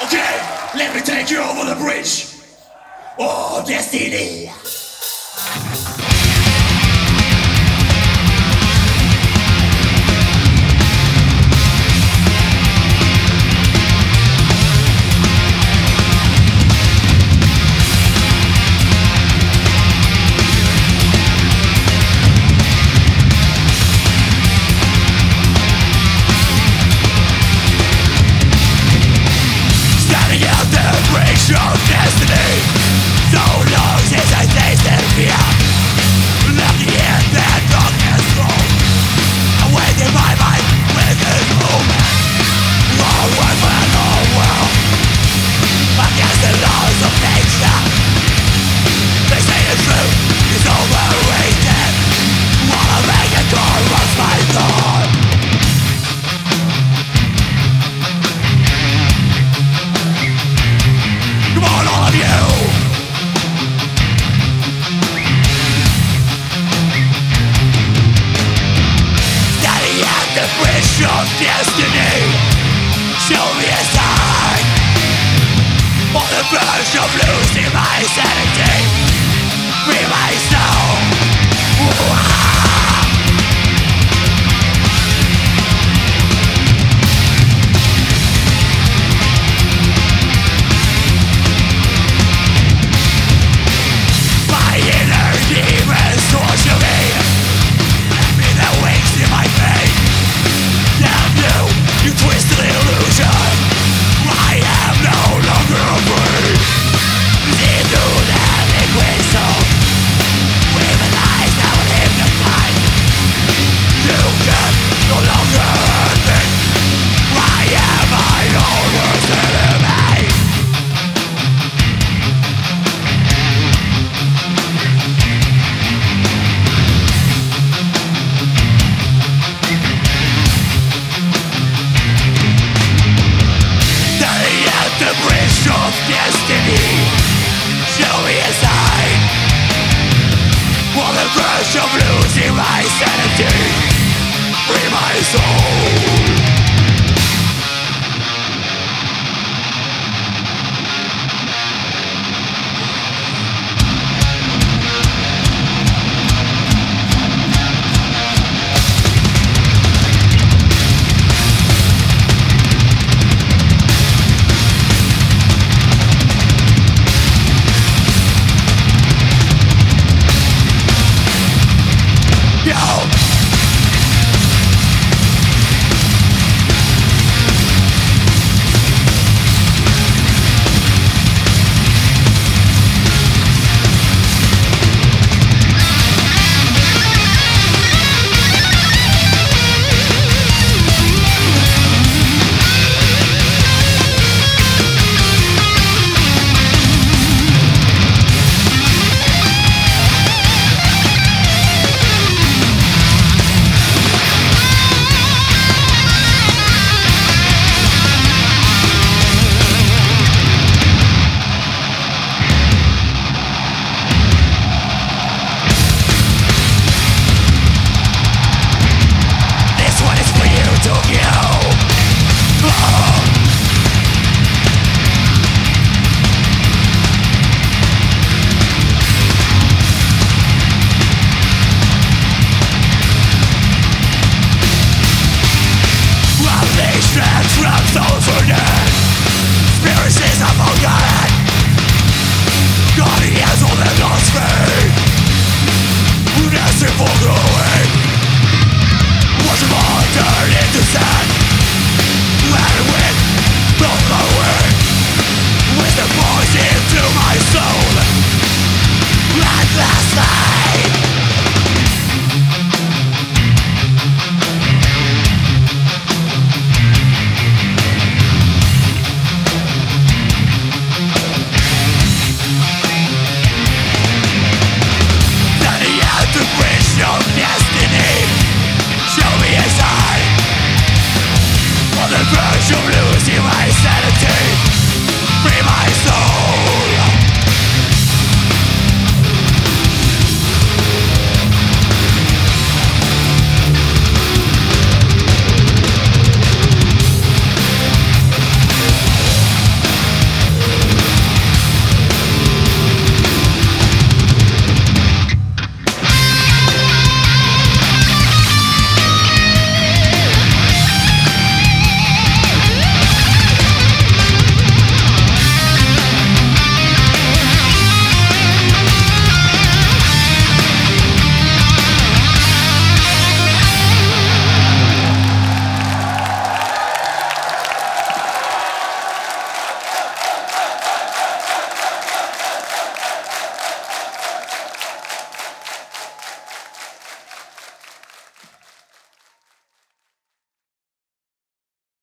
Okay, let me take you over the bridge. Oh, destiny. Of destiny, so long since I tasted fear. Looking in that darkness room, awakened my mind with this movement. Long work for the whole world, against the laws of nature. They say the truth is overrated, while I make a door runs my thought. Come on, all of you! Standing at the bridge of destiny, show me a sign. On the verge of losing my sanity, free my soul. Demons torture me, left me the wings in my pain. Damn you, you twisted illusion. I am no longer afraid. Into that liquid soul, women eyes now hypnotized. You can no longer hurt me. I am my own worst enemy. The bridge of destiny, show me a sign. On the verge of losing my sanity, free my soul.